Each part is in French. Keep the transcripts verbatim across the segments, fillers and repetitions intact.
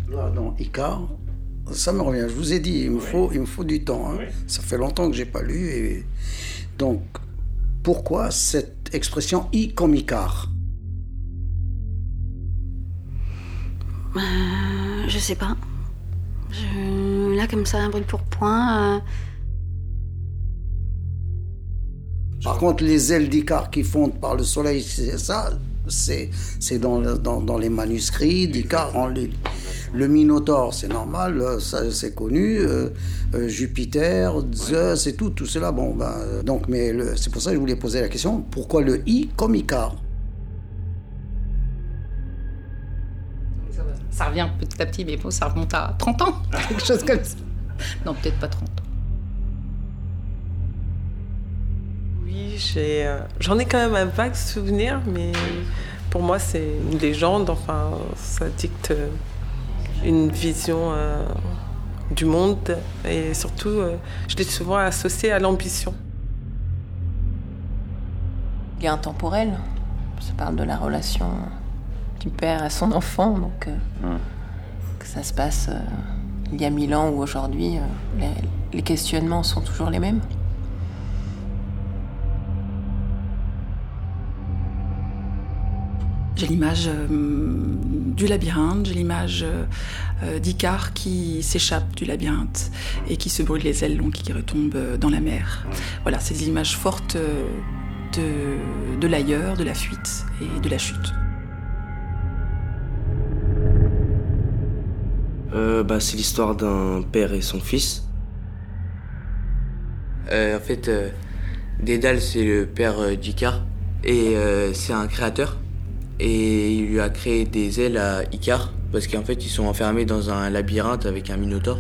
Là, dans Icare, ça me revient. Je vous ai dit, il me, oui. faut, il me faut du temps. Hein. Oui. Ça fait longtemps que je n'ai pas lu. Et... Donc, pourquoi cette expression « I » comme Icare ? euh, Je sais pas. Je... Là, comme ça, un brûle pour point. Euh... Par contre, les ailes d'Icare qui fondent par le soleil, c'est ça, c'est, c'est dans, dans, dans les manuscrits d'Icare. En les, le Minotaure, c'est normal, ça, c'est connu. Euh, euh, Jupiter, Zeus et tout, tout cela. Bon, ben, euh, donc, mais le, c'est pour ça que je voulais poser la question, pourquoi le I comme Icare ? Ça revient petit à petit, mais bon, ça remonte à trente ans, quelque chose comme ça. Non, peut-être pas trente. Oui, j'ai, euh, j'en ai quand même un vague souvenir, mais pour moi, c'est une légende. Enfin, ça dicte une vision euh, du monde. Et surtout, euh, je l'ai souvent associé à l'ambition. Il y a un temporel. Ça parle de la relation du père à son enfant. Donc, euh, mmh. que ça se passe euh, il y a mille ans ou aujourd'hui, euh, les, les questionnements sont toujours les mêmes. J'ai l'image euh, du labyrinthe, j'ai l'image euh, d'Icare qui s'échappe du labyrinthe et qui se brûle les ailes, donc qui retombe dans la mer. Voilà, c'est des images fortes de, de l'ailleurs, de la fuite et de la chute. Euh, bah, c'est l'histoire d'un père et son fils. Euh, en fait, euh, Dédale, c'est le père euh, d'Icare et euh, c'est un créateur. Et il lui a créé des ailes à Icare parce qu'en fait ils sont enfermés dans un labyrinthe avec un minotaure.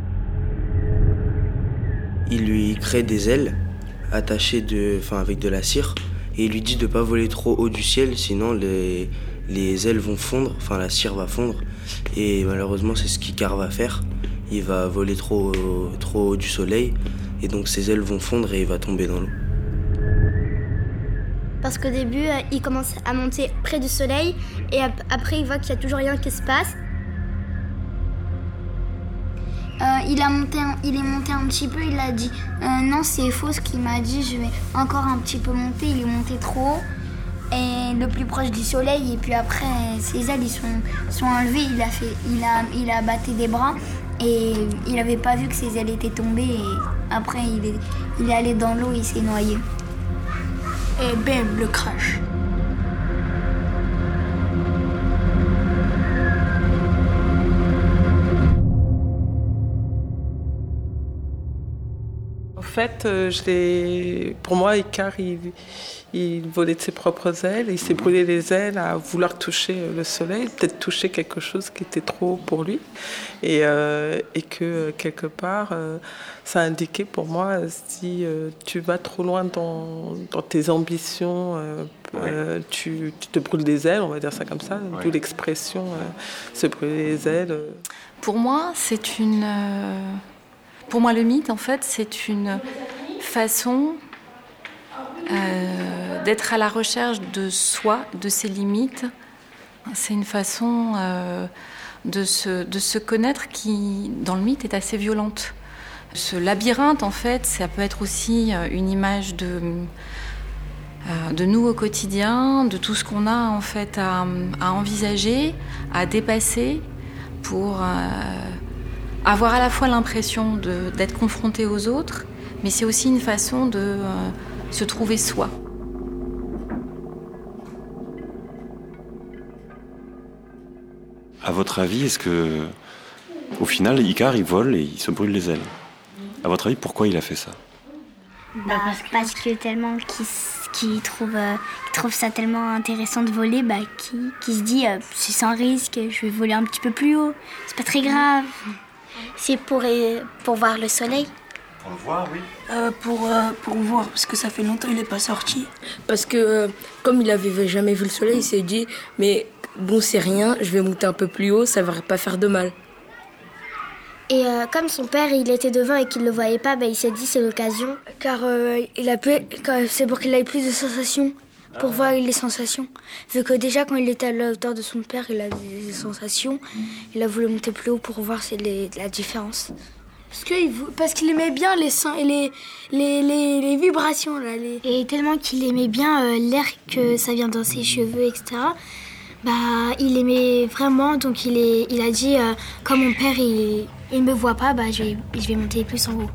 Il lui crée des ailes attachées de, enfin, avec de la cire et il lui dit de ne pas voler trop haut du ciel sinon les, les ailes vont fondre, enfin la cire va fondre et malheureusement c'est ce qu'Icare va faire. Il va voler trop, trop haut du soleil et donc ses ailes vont fondre et il va tomber dans l'eau. Parce qu'au début, euh, il commence à monter près du soleil et ap- après il voit qu'il n'y a toujours rien qui se passe. Euh, il, a monté un, il est monté un petit peu, il a dit euh, non c'est faux ce qu'il m'a dit, je vais encore un petit peu monter, il est monté trop haut et le plus proche du soleil et puis après ses ailes ils sont, sont enlevées, il a, fait, il, a, il a batté des bras et il n'avait pas vu que ses ailes étaient tombées et après il est, il est allé dans l'eau et il s'est noyé. Et bam, le crash. En fait, euh, je l'ai... pour moi, Icare, il, il volait de ses propres ailes. Il s'est brûlé les ailes à vouloir toucher le soleil, peut-être toucher quelque chose qui était trop haut pour lui. Et, euh, et que, quelque part, euh, ça indiquait pour moi, si euh, tu vas trop loin dans, dans tes ambitions, euh, ouais. euh, tu, tu te brûles des ailes, on va dire ça comme ça, ouais. D'où l'expression euh, se brûler les ailes. Pour moi, c'est une... Euh... Pour moi, le mythe, en fait, c'est une façon euh, d'être à la recherche de soi, de ses limites. C'est une façon euh, de, se, de se connaître qui, dans le mythe, est assez violente. Ce labyrinthe, en fait, ça peut être aussi une image de, euh, de nous au quotidien, de tout ce qu'on a, en fait, à, à envisager, à dépasser pour... Euh, avoir à la fois l'impression de, d'être confronté aux autres, mais c'est aussi une façon de euh, se trouver soi. À votre avis, est-ce que, au final, Icare, il vole et il se brûle les ailes ? À votre avis, pourquoi il a fait ça ? Bah, parce, que... parce que tellement qu'il, qu'il, trouve, euh, qu'il trouve ça tellement intéressant de voler, bah, qu'il, qu'il se dit euh, c'est sans risque, je vais voler un petit peu plus haut, c'est pas très grave. C'est pour, pour voir le soleil. Pour le voir, oui. Euh, pour, euh, pour voir, parce que ça fait longtemps qu'il n'est pas sorti. Parce que, euh, comme il n'avait jamais vu le soleil, il s'est dit, mais bon, c'est rien, je vais monter un peu plus haut, ça ne va pas faire de mal. Et euh, comme son père, il était devant et qu'il ne le voyait pas, bah, il s'est dit, c'est l'occasion. Car, euh, il a pu, car c'est pour qu'il ait plus de sensations. pour voir les sensations. Vu que déjà, quand il était à la hauteur de son père, il a des sensations. Il a voulu monter plus haut pour voir les, la différence. Parce qu'il parce qu'il aimait bien les, les, les, les, les vibrations. Là, les... Et tellement qu'il aimait bien euh, l'air que ça vient dans ses cheveux, et cetera, bah, il aimait vraiment, donc il, est, il a dit, euh, comme mon père, il ne me voit pas, bah, je, vais, je vais monter plus en haut.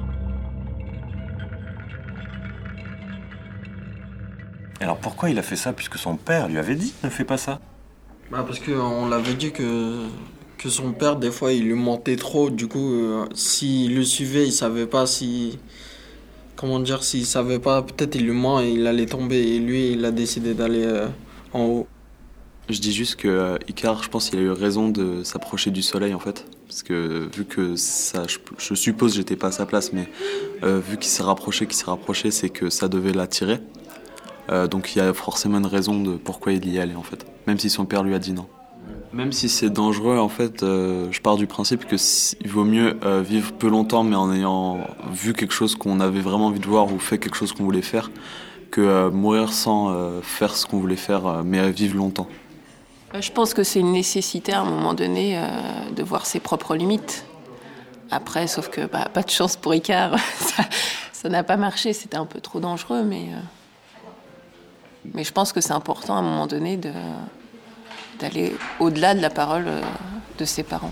Alors pourquoi il a fait ça, puisque son père lui avait dit « ne fais pas ça ». Bah parce qu'on l'avait dit que, que son père, des fois, il lui mentait trop. Du coup, euh, s'il le suivait, il savait pas si... Comment dire, s'il savait pas, peut-être il lui ment et il allait tomber. Et lui, il a décidé d'aller euh, en haut. Je dis juste que euh, Icare, je pense qu'il a eu raison de s'approcher du soleil, en fait. Parce que vu que ça, je, je suppose, j'étais pas à sa place, mais euh, vu qu'il s'est rapproché, qu'il s'est rapproché, c'est que ça devait l'attirer. Euh, donc il y a forcément une raison de pourquoi il y allait, en fait. Même si son père lui a dit non. Même si c'est dangereux, en fait, euh, je pars du principe que si, il vaut mieux euh, vivre peu longtemps, mais en ayant vu quelque chose qu'on avait vraiment envie de voir ou fait quelque chose qu'on voulait faire, que euh, mourir sans euh, faire ce qu'on voulait faire, euh, mais vivre longtemps. Je pense que c'est une nécessité à un moment donné euh, de voir ses propres limites. Après, sauf que bah, pas de chance pour Icare, ça, ça n'a pas marché, c'était un peu trop dangereux, mais, euh, mais je pense que c'est important à un moment donné de, d'aller au-delà de la parole euh, de ses parents.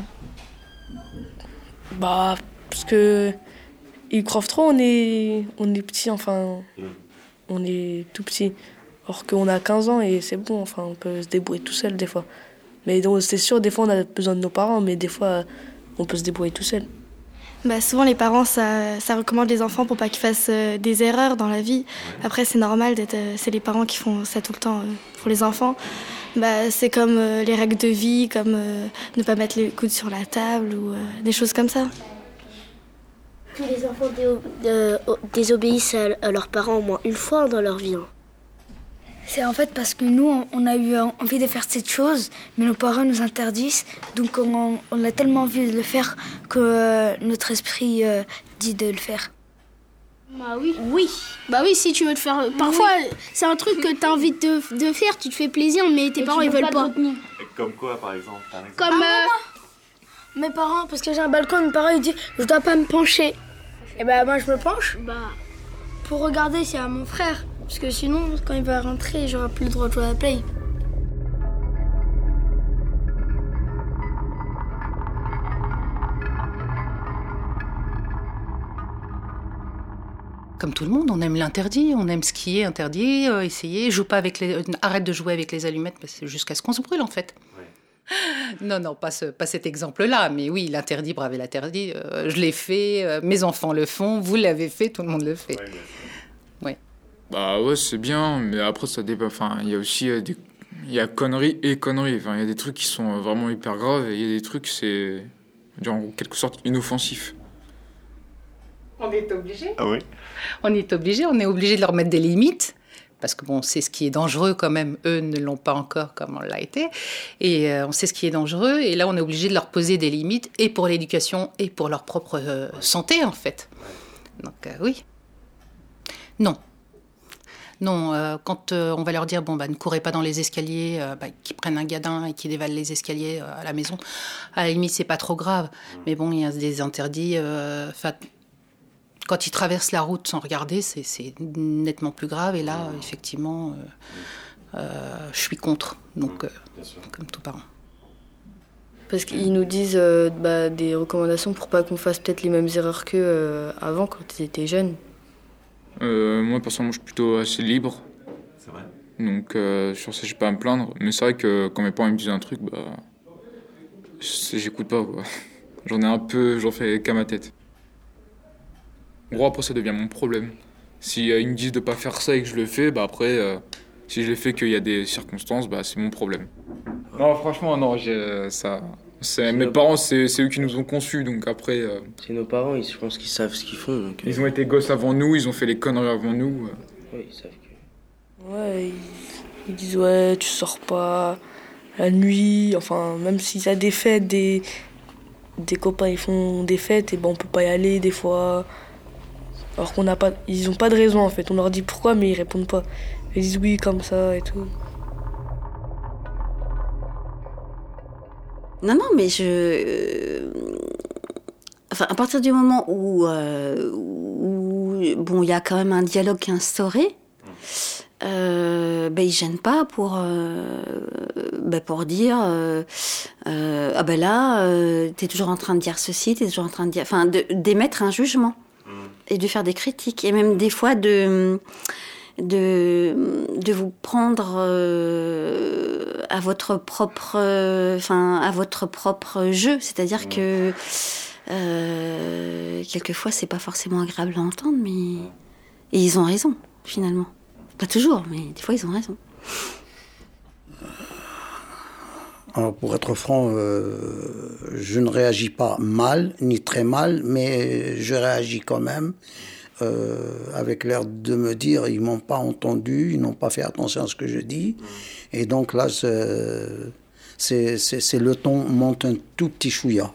Bah, parce que ils croient trop, on est, on est petit, enfin, on est tout petit. Or qu'on a quinze ans et c'est bon, enfin, on peut se débrouiller tout seul des fois. Mais donc, c'est sûr, des fois on a besoin de nos parents, mais des fois on peut se débrouiller tout seul. Bah, souvent les parents, ça, ça recommande les enfants pour pas qu'ils fassent euh, des erreurs dans la vie. Après c'est normal, d'être, euh, c'est les parents qui font ça tout le temps euh, pour les enfants. Bah, c'est comme euh, les règles de vie, comme euh, ne pas mettre les coudes sur la table ou euh, des choses comme ça. Tous les enfants dé- de, désobéissent à, à leurs parents au moins une fois dans leur vie. Hein. C'est en fait parce que nous, on a eu envie de faire cette chose, mais nos parents nous interdisent. Donc on, on a tellement envie de le faire que euh, notre esprit euh, dit de le faire. Bah oui. Oui. Bah oui, si tu veux te faire... Parfois, oui. C'est un truc que t'as envie de, de faire, tu te fais plaisir, mais tes Et parents, ils veulent pas. Comme quoi, par exemple, par exemple Comme... Ah, euh... Mes parents, parce que j'ai un balcon, mes parents, ils disent « je dois pas me pencher ». Et bah moi, je me penche bah, pour regarder s'il y a mon frère. Parce que sinon, quand il va rentrer, j'aurai plus le droit de jouer à la play. Comme tout le monde, on aime l'interdit, on aime ce qui est interdit, euh, essayer, joue pas avec les, euh, arrête de jouer avec les allumettes jusqu'à ce qu'on se brûle en fait. Ouais. Non, non, pas, ce, pas cet exemple-là, mais oui, l'interdit, braver l'interdit, euh, je l'ai fait, euh, mes enfants le font, vous l'avez fait, tout le monde le fait. Ouais, ouais. Bah ouais, c'est bien, mais après ça dépend. Enfin, il y a aussi euh, des, il y a conneries et conneries. Enfin, il y a des trucs qui sont vraiment hyper graves et il y a des trucs c'est, en quelque sorte, inoffensifs. On est obligé. Ah oui. On est obligé, on est obligé de leur mettre des limites. Parce que bon, c'est ce qui est dangereux quand même. Eux ne l'ont pas encore comme on l'a été. Et euh, on sait ce qui est dangereux. Et là, on est obligé de leur poser des limites, et pour l'éducation, et pour leur propre euh, santé, en fait. Donc euh, oui. Non. Non, euh, quand euh, on va leur dire, bon, bah, ne courez pas dans les escaliers, euh, bah, qu'ils prennent un gadin et qu'ils dévalent les escaliers euh, à la maison, à la limite, c'est pas trop grave. Mais bon, il y a des interdits. Euh, quand ils traversent la route sans regarder, c'est, c'est nettement plus grave. Et là, euh, effectivement, euh, euh, je suis contre, donc, euh, comme tout parent. Parce qu'ils nous disent euh, bah, des recommandations pour pas qu'on fasse peut-être les mêmes erreurs qu'eux euh, avant, quand ils étaient jeunes. Euh, moi, personnellement, je suis plutôt assez libre. C'est vrai. Donc, euh, sur ça, j'ai pas à me plaindre. Mais c'est vrai que quand mes parents me disent un truc, bah, j'écoute pas, quoi. J'en ai un peu, j'en fais qu'à ma tête. En gros, après, ça devient mon problème. Si euh, ils me disent de pas faire ça et que je le fais, bah après, euh, si je le fais qu'il y a des circonstances, bah c'est mon problème. Non, franchement, non, j'ai, ça... C'est, mes parents, c'est, c'est eux qui nous ont conçus, donc après... Euh, c'est nos parents, ils, je pense qu'ils savent ce qu'ils font. Donc, ils euh... ont été gosses avant nous, ils ont fait les conneries avant nous. Euh. Oui, ils savent que... Ouais, ils, ils disent, ouais, tu sors pas la nuit, enfin, même s'il y a des fêtes, des, des copains, ils font des fêtes, et ben on peut pas y aller des fois. Alors qu'on n'a pas, ils ont pas de raison en fait. On leur dit pourquoi, mais ils répondent pas. Ils disent oui comme ça et tout. Non, non, mais je... euh, Enfin, à partir du moment où, euh, où bon, il y a quand même un dialogue qui est instauré, euh, ben, ils ne gênent pas pour, euh, ben, pour dire euh, euh, ah ben là, euh, tu es toujours en train de dire ceci, tu es toujours en train de dire... Enfin, de, d'émettre un jugement et de faire des critiques. Et même des fois de... De, de vous prendre euh, à votre propre, enfin euh, à votre propre jeu, c'est-à-dire que euh, quelquefois c'est pas forcément agréable à entendre, mais et ils ont raison finalement, pas toujours, mais des fois ils ont raison. Alors pour être franc, euh, je ne réagis pas mal ni très mal, mais je réagis quand même. Euh, avec l'air de me dire ils m'ont pas entendu, ils n'ont pas fait attention à ce que je dis, et donc là c'est, c'est, c'est, c'est le ton monte un tout petit chouïa,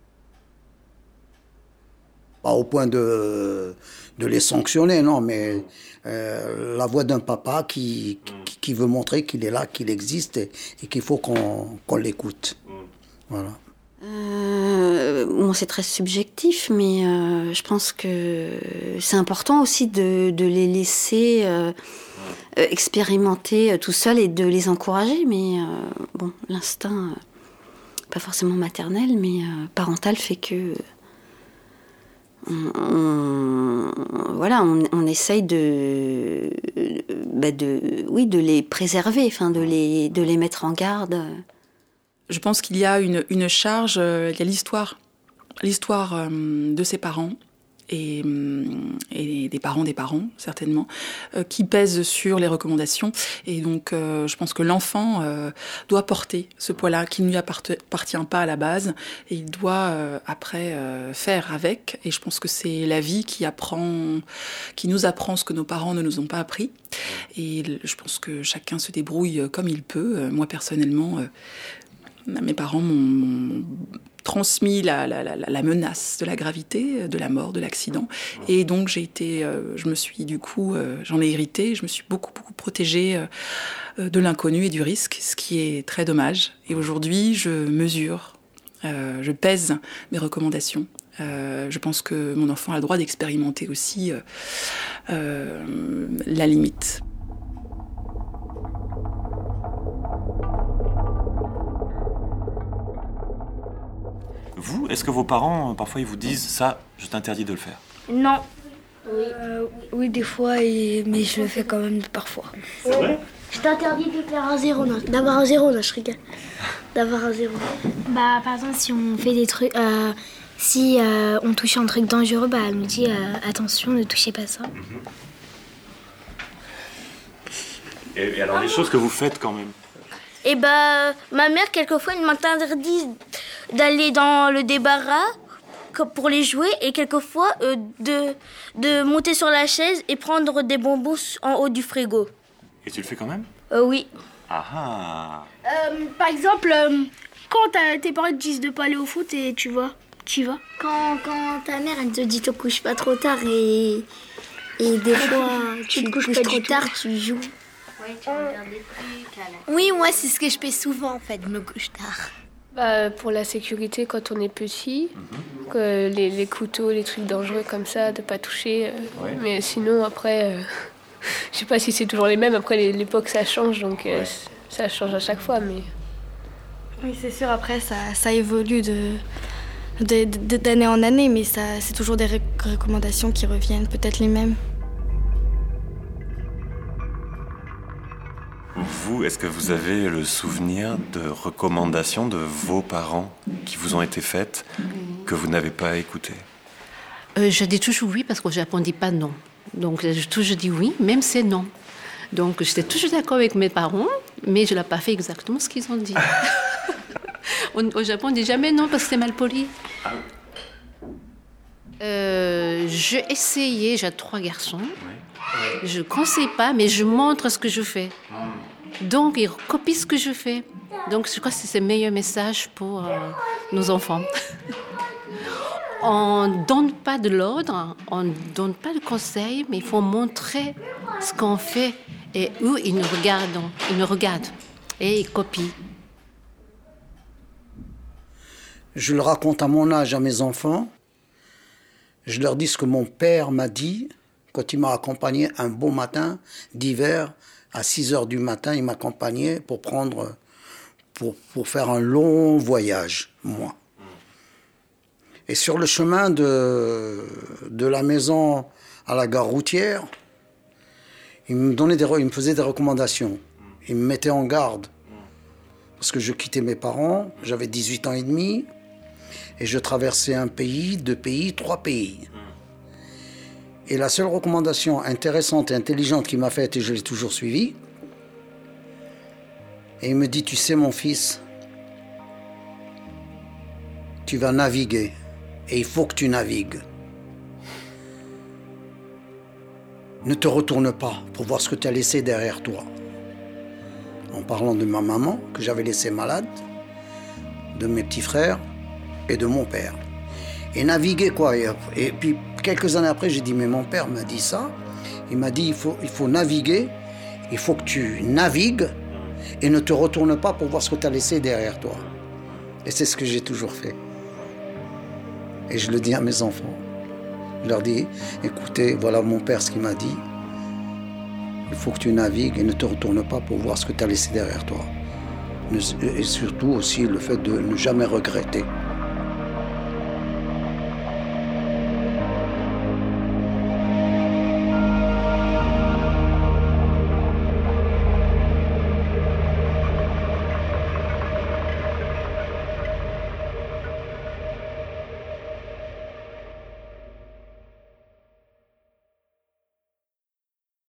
pas au point de, de les sanctionner, non, mais euh, la voix d'un papa qui, qui, qui veut montrer qu'il est là, qu'il existe et, et qu'il faut qu'on, qu'on l'écoute. Voilà. Euh, bon, c'est très subjectif, mais euh, je pense que c'est important aussi de, de les laisser euh, euh, expérimenter tout seuls et de les encourager. Mais euh, bon, l'instinct, euh, pas forcément maternel, mais euh, parental, fait que on, on, voilà, on, on essaye de, bah de, oui, de les préserver, enfin de les, de les mettre en garde. Je pense qu'il y a une, une charge, euh, il y a l'histoire, l'histoire euh, de ses parents et, euh, et des parents des parents, certainement, euh, qui pèse sur les recommandations. Et donc, euh, je pense que l'enfant euh, doit porter ce poids-là qui ne lui appartient pas à la base et il doit euh, après euh, faire avec. Et je pense que c'est la vie qui apprend, qui nous apprend ce que nos parents ne nous ont pas appris. Et je pense que chacun se débrouille comme il peut. Moi, personnellement, euh, mes parents m'ont, m'ont transmis la, la, la, la menace de la gravité, de la mort, de l'accident. Et donc, j'ai été, euh, je me suis, du coup, euh, j'en ai hérité. Je me suis beaucoup, beaucoup protégée euh, de l'inconnu et du risque, ce qui est très dommage. Et aujourd'hui, je mesure, euh, je pèse mes recommandations. Euh, je pense que mon enfant a le droit d'expérimenter aussi euh, euh, la limite. Vous, est-ce que vos parents, parfois, ils vous disent « ça, je t'interdis de le faire » ? Non. Oui, euh, oui des fois, et... mais je le fais quand même parfois. C'est vrai ? Je t'interdis de faire un zéro, non. D'avoir un zéro, non, je rigole. D'avoir un zéro. Bah, par exemple, si on fait des trucs... Euh, si euh, on touche un truc dangereux, bah, elle nous dit euh, « attention, ne touchez pas ça ». Et, et alors, les choses que vous faites quand même ? Et bah, ma mère, quelquefois, elle m'interdit d'aller dans le débarras pour les jouer et quelquefois euh, de, de monter sur la chaise et prendre des bonbons en haut du frigo. Et tu le fais quand même ? Euh, oui. Ah ah. Euh, par exemple, euh, quand tes parents te disent de pas aller au foot et tu vas, tu y vas. Quand, quand ta mère, elle te dit te couche pas trop tard et, et des fois tu te couches trop tard, tu joues. Oui, tu regardes des trucs. À la... Oui, moi, c'est ce que je fais souvent, en fait. Je me couche tard. Bah, pour la sécurité, quand on est petit, mm-hmm. que les, les couteaux, les trucs dangereux comme ça, de pas toucher. Euh, ouais. Mais sinon, après, euh, je sais pas si c'est toujours les mêmes. Après, les, l'époque, ça change, donc euh, ouais. ça change à chaque fois. Mais... Oui, c'est sûr. Après, ça, ça évolue de, de, de, d'année en année, mais ça, c'est toujours des ré- recommandations qui reviennent, peut-être les mêmes. Vous, est-ce que vous avez le souvenir de recommandations de vos parents qui vous ont été faites, que vous n'avez pas écoutées ? euh, Je dis toujours oui parce que je ne répondis pas non. Donc j'ai toujours dit oui, même c'est non. Donc j'étais toujours d'accord avec mes parents, mais je n'ai pas fait exactement ce qu'ils ont dit. Au Japon, on ne dit jamais non parce que c'est mal poli. Ah. Euh, j'ai essayé, j'ai trois garçons. Oui. Je ne conseille pas, mais je montre ce que je fais. Donc, ils copient ce que je fais. Donc, je crois que c'est le meilleur message pour euh, nos enfants. On ne donne pas de l'ordre, on ne donne pas de conseils, mais il faut montrer ce qu'on fait. Et eux, ils nous regardent, ils nous regardent et ils copient. Je le raconte à mon âge à mes enfants. Je leur dis ce que mon père m'a dit quand il m'a accompagné un beau matin d'hiver. À six heures du matin, il m'accompagnait pour prendre, pour, pour faire un long voyage, moi. Et sur le chemin de, de la maison à la gare routière, il me, donnait des, il me faisait des recommandations. Il me mettait en garde. Parce que je quittais mes parents, j'avais dix-huit ans et demi, et je traversais un pays, deux pays, trois pays. Et la seule recommandation intéressante et intelligente qu'il m'a faite, et je l'ai toujours suivie, et il me dit, tu sais mon fils, tu vas naviguer. Et il faut que tu navigues. Ne te retourne pas pour voir ce que tu as laissé derrière toi. En parlant de ma maman, que j'avais laissée malade, de mes petits frères et de mon père. Et naviguer quoi. Et, et puis quelques années après, j'ai dit, mais mon père m'a dit ça. Il m'a dit, il faut, il faut naviguer, il faut que tu navigues et ne te retourne pas pour voir ce que tu as laissé derrière toi. Et c'est ce que j'ai toujours fait. Et je le dis à mes enfants. Je leur dis, écoutez, voilà mon père ce qu'il m'a dit. Il faut que tu navigues et ne te retourne pas pour voir ce que tu as laissé derrière toi. Et surtout aussi le fait de ne jamais regretter.